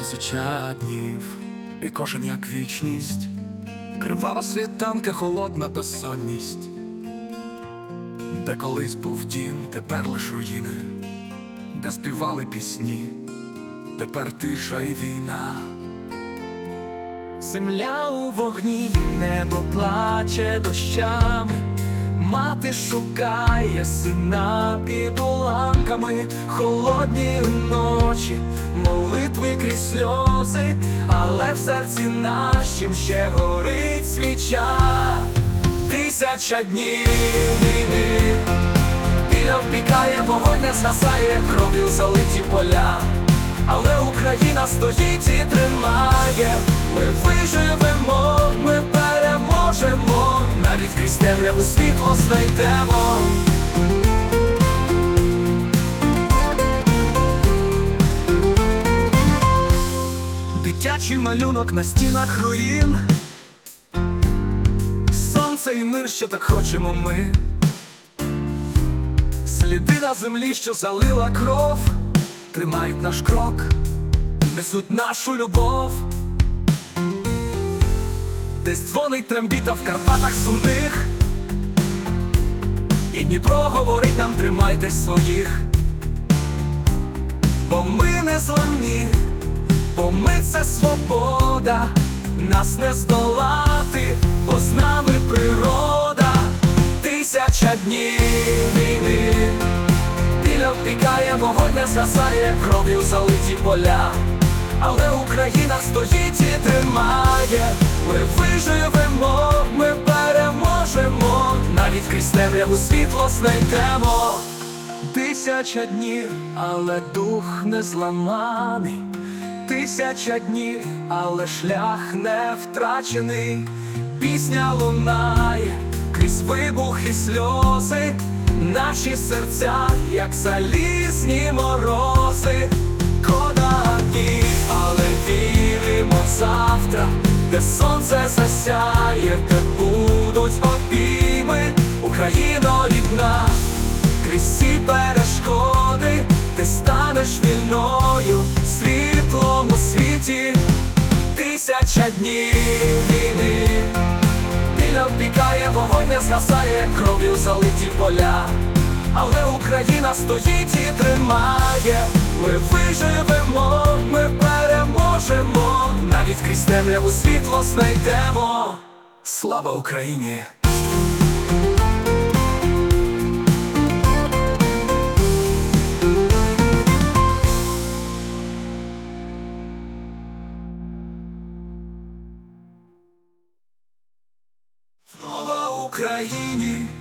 тисяча днів, і кожен як вічність, кривава світанка, холодна безсонність, де колись був дім, тепер лиш руїни, де співали пісні, тепер тиша і війна. Земля у вогні, небо плаче дощами, мати шукає сина під уламками, холодні ночі, молитви крізь сльози, але в серці нашім ще горить свіча. 1000 днів війни, біль обпікає, вогонь не згасає, кров'ю залиті поля, але Україна стоїть і тримає. Ми виживемо, ми переможемо, навіть крізь темряву світло знайдемо. Дитячий малюнок на стінах руїн, сонце і мир, що так хочемо ми, сліди на землі, що залила кров, тримають наш крок, несуть нашу любов. Десь дзвонить трембіта в Карпатах сумних, і Дніпро говорить нам: тримайтесь своїх. Бо ми не зламні, бо ми — це свобода, нас не здолати, бо з нами природа. 1000 днів війни, біль обпікає, вогонь не згасає, кров'ю залиті поля, але Україна стоїть і тримає. Ми виживемо, ми переможемо, навіть крізь темряву світло знайдемо. 1000 днів, але дух не зламаний, 1000 днів, але шлях не втрачений. Пісня лунає крізь вибух і сльози, наші серця, як залізні морози. Кода днів, але віримо в завтра, де сонце засяє, де будуть обійми. Україно рідна, крізь всі перешкоди, ти станеш вільною, світлом у світі. 1000 днів війни, біль обпікає, вогонь не згасає, кров'ю залиті поля, але Україна стоїть і тримає. Ми виживемо, ми переможемо, навіть крізь темряву світло знайдемо. Слава Україні! Слава Україні!